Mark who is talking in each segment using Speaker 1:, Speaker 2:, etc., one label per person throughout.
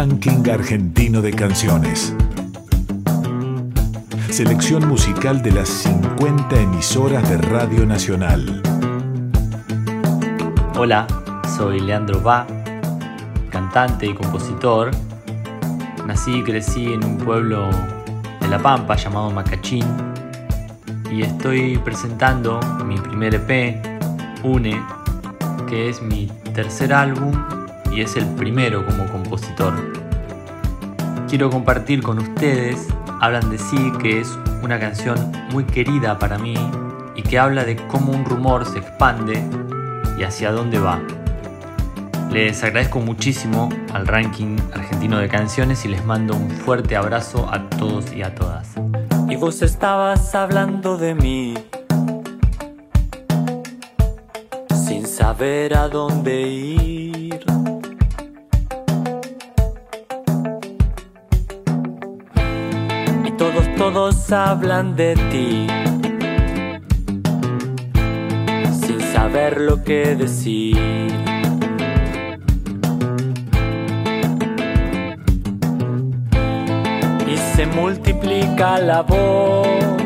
Speaker 1: Ranking argentino de canciones. Selección musical de las 50 emisoras de Radio Nacional.
Speaker 2: Hola, soy Leandro Bá, cantante y compositor. Nací y crecí en un pueblo de La Pampa llamado Macachín y estoy presentando mi primer EP, Une, que es mi tercer álbum y es el primero como compositor. Quiero compartir con ustedes Hablan de sí, que es una canción muy querida para mí y que habla de cómo un rumor se expande y hacia dónde va. Les agradezco muchísimo al Ranking argentino de canciones y les mando un fuerte abrazo a todos y a todas.
Speaker 3: Y vos estabas hablando de mí, sin saber a dónde ir. Y todos hablan de ti, sin saber lo que decir. Y se multiplica la voz,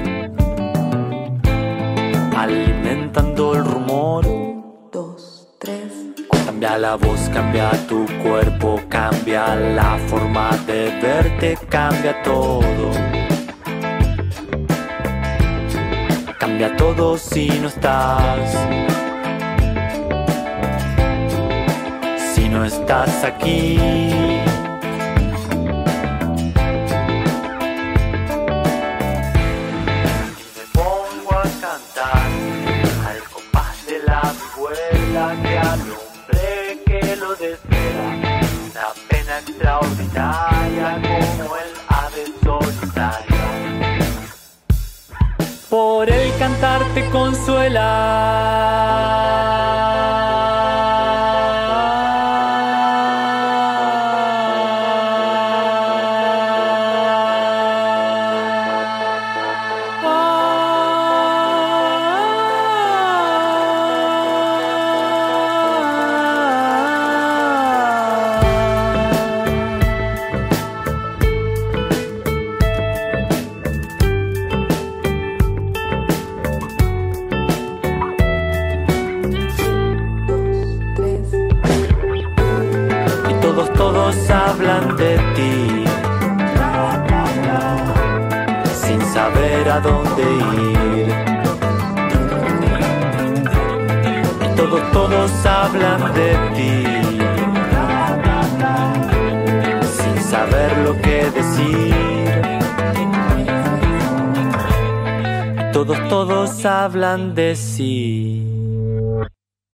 Speaker 3: alimentando el rumor.
Speaker 4: 1, 2, 3.
Speaker 3: Cambia la voz, cambia tu cuerpo, cambia la forma de verte, cambia todo. Cambia todo si no estás. Si no estás aquí. Que al hombre que lo desea, una pena extraordinaria como el ave solitaria. Por el cantar te consuela. Todos hablan de ti, sin saber a dónde ir. Y todos hablan de ti, sin saber lo que decir. Y todos hablan de sí.